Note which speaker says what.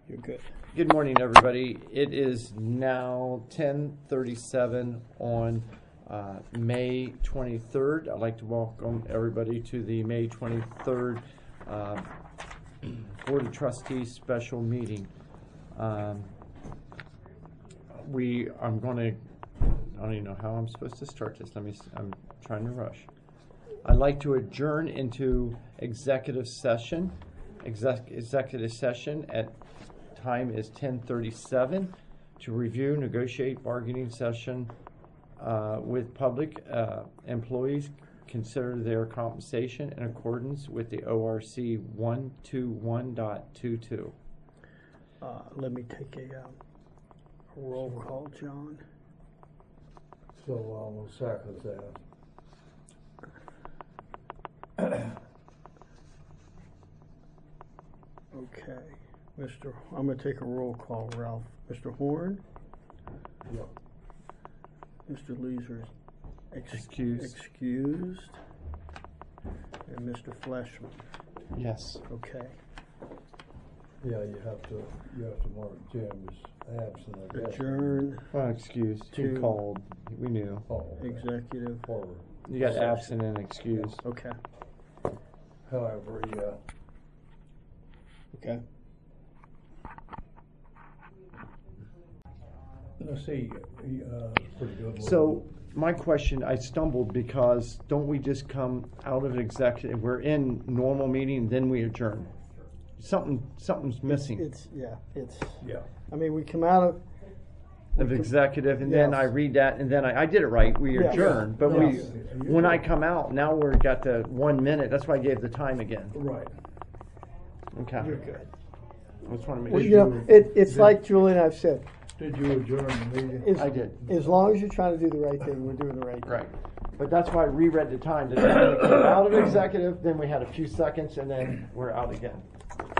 Speaker 1: You're good.
Speaker 2: Good morning, everybody. It is now 10:37 on May 23rd. I'd like to welcome everybody to the May 23rd Board of Trustees special meeting. I don't even know how I'm supposed to start this. I'm trying to rush. I'd like to adjourn into executive session. Executive session at time is 10:37 to review, negotiate bargaining session with public employees, consider their compensation in accordance with the ORC 121.22.
Speaker 1: Let me take a roll call, John.
Speaker 3: So we'll second that.
Speaker 1: Okay. I'm going to take a roll call, Ralph. Mr. Horn?
Speaker 3: Yep.
Speaker 1: Mr. Leeser
Speaker 2: Excused.
Speaker 1: excused. And Mr. Fleshman?
Speaker 2: Yes.
Speaker 1: Okay.
Speaker 3: Yeah, you have to mark Jim's absent, I guess.
Speaker 1: Adjourn.
Speaker 2: Well, excused. He
Speaker 1: To-
Speaker 2: called. We knew.
Speaker 3: Oh, okay.
Speaker 1: Executive.
Speaker 3: Forward.
Speaker 2: You got absent and excused.
Speaker 1: Okay.
Speaker 3: However, yeah.
Speaker 1: Okay.
Speaker 3: Let's see, pretty good.
Speaker 2: So my question, I stumbled because don't we just come out of executive? We're in normal meeting, then we adjourn. Something's missing
Speaker 1: It's.
Speaker 3: Yeah.
Speaker 1: I mean, we come out
Speaker 2: of executive, and then
Speaker 1: Yes.
Speaker 2: I read that, and then I did it right. We
Speaker 1: Yes.
Speaker 2: adjourn, but
Speaker 1: Yes.
Speaker 2: when I come out, now we're got the 1 minute. That's why I gave the time again.
Speaker 3: Right.
Speaker 2: Okay.
Speaker 3: You're good.
Speaker 2: I just want to make
Speaker 1: Well,
Speaker 2: sure.
Speaker 1: you know, it's like Julie and I've said.
Speaker 3: Did you adjourn the meeting?
Speaker 1: As,
Speaker 2: I did.
Speaker 1: As long as you're trying to do the right thing, we're doing the right thing.
Speaker 2: Right. But that's why I reread the time. To come out of executive, then we had a few seconds, and then we're out again.